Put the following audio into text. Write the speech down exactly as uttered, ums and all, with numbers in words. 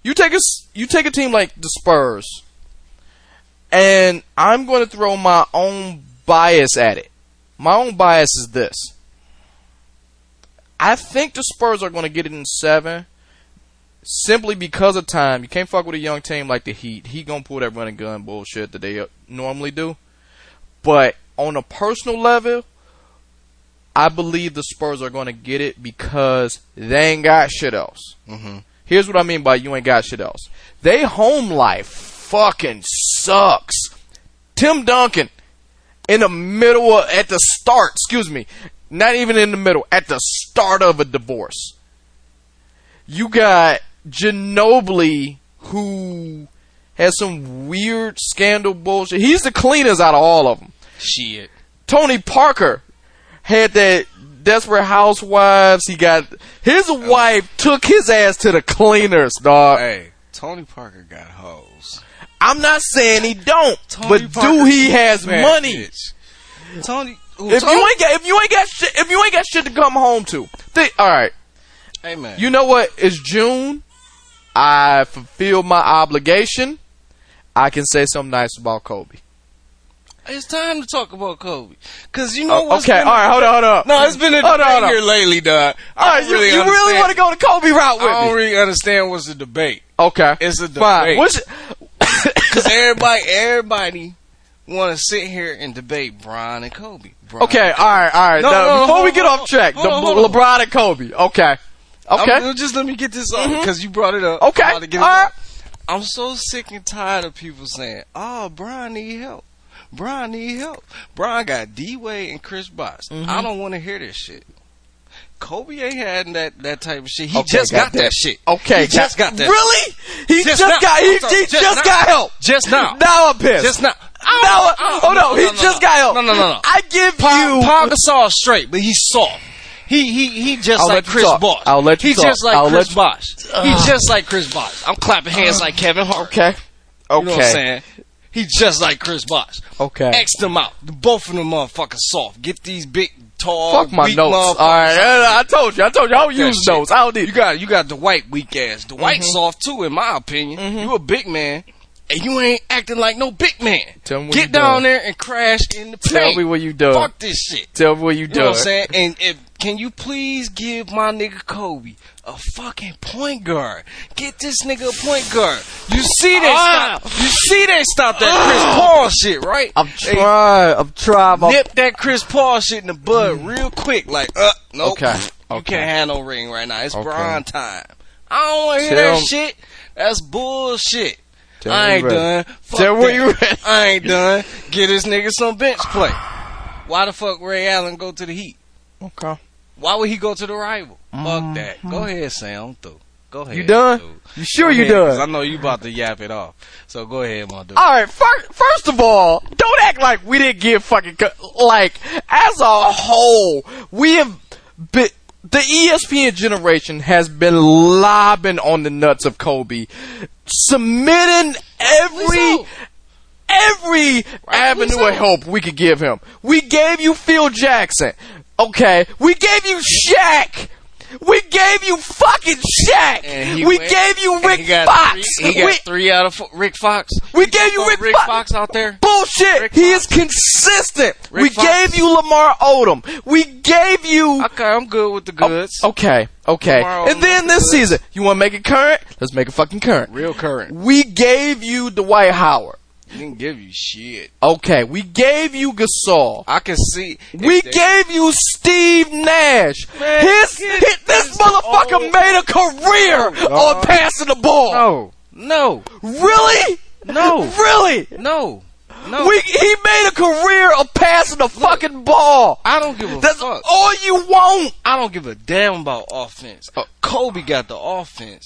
You take a you take a team like the Spurs, and I'm going to throw my own bias at it. My own bias is this. I think the Spurs are going to get it in seven, simply because of time. You can't fuck with a young team like the Heat. He gonna pull that run and gun bullshit that they normally do. But on a personal level, I believe the Spurs are going to get it because they ain't got shit else. Mm-hmm. Here's what I mean by you ain't got shit else. They home life fucking sucks. Tim Duncan in the middle of, at the start, excuse me, not even in the middle, at the start of a divorce. You got Ginobili, who has some weird scandal bullshit. He's the cleanest out of all of them. Shit. Tony Parker had that Desperate Housewives. He got his oh. wife took his ass to the cleaners, dog. Hey, Tony Parker got hoes. I'm not saying he don't, Tony but Parker do he has money? Bitch. Tony, ooh, if Tony? you ain't got if you ain't got shit if you ain't got shit to come home to, think, all right. Hey man, you know what? It's June. I fulfilled my obligation. I can say something nice about Kobe. It's time to talk about Kobe, cause you know oh, what's okay. been All right, hold on, hold on. No, it's been a hold debate on, here lately, dog. All right, you really, you really want to go the Kobe route with me? I don't really understand what's the debate. Okay, it's a fine. debate. Because everybody, everybody want to sit here and debate Bron and Kobe. Bron okay, all right, all right. No, now, no, no, before hold we get on, off track, hold the on, hold on. LeBron and Kobe. Okay, okay. I'm, just let me get this off because mm-hmm. you brought it up. Okay, I'm to get all it right. Off. I'm so sick and tired of people saying, "Oh, Bron need help. Bron need help. Bron got D-Wade and Chris Bosh." Mm-hmm. I don't want to hear this shit. Kobe ain't had that, that type of shit. He okay, just got, got that. that shit. Okay, he just got that. Really? He just, just got. He, sorry, he just, just got help. Just now. Now I'm pissed. Just now. Now, oh no, he just got help. No, no, no, no. I give Paul, you. Paul Gasol straight, but he's soft. He he he just I'll like Chris Bosh. I'll let you He's talk. just like I'll Chris you... Bosh. He's just like Chris Bosh. I'm clapping hands uh, like Kevin Hart. Okay. Okay. You know what I'm saying? He's just like Chris Bosh. Okay. X them out. Both of them motherfuckers soft. Get these big, tall, fuck my weak notes. motherfuckers. All right, I, I told you. I told you. I don't use shit. Notes. I don't need. You got you got the white weak ass. The white mm-hmm. soft too, in my opinion. Mm-hmm. You a big man. And you ain't acting like no big man. Tell me what Get you down doing. there and crash in the paint. Tell me what you doing. Fuck this shit. Tell me what you doing. You know what I'm saying? And if, can you please give my nigga Kobe a fucking point guard? Get this nigga a point guard. You see they ah. stop. You see they stopped that Chris Paul shit, right? I'm trying. I'm trying. Nip that Chris Paul shit in the bud real quick. Like, uh, nope. Okay. You okay. can't have no ring right now. It's okay. Bron time. I don't want to hear Tell that shit. That's bullshit. Tell I ain't done. Fuck Tell where you ready. I ain't done. Get this nigga some bench play. Why the fuck Ray Allen go to the Heat? Okay. Why would he go to the rival? Mm-hmm. Fuck that. Go ahead, Sam. I'm through. Go ahead. You done? Dude. You sure go you ahead, done? I know you about to yap it off. So go ahead, my dude. All right. First, first of all, don't act like we didn't give fucking co- like as a whole we have been. The E S P N generation has been lobbing on the nuts of Kobe, submitting every every avenue of help we could give him. We gave you Phil Jackson, okay? We gave you Shaq. We gave you fucking Shaq. We went, gave you Rick he got Fox. Three, he got we, three out of four. Rick Fox. We gave you Rick, Rick Fox. Fox out there. Bullshit. Rick he Fox. is consistent. Rick we Fox. gave you Lamar Odom. We gave you. Okay, I'm good with the goods. Oh, okay, okay. Lamar and then this season, you want to make it current? Let's make it fucking current. Real current. We gave you Dwight Howard. We didn't give you shit. Okay, we gave you Gasol. I can see. We they, gave you Steve Nash. Man, his, his this motherfucker old. made a career no, on passing the ball. No, no, really, no, really, no, no. We he made a career of passing the Look, fucking ball. I don't give a That's fuck. all you want. I don't give a damn about offense. Uh, Kobe got the offense.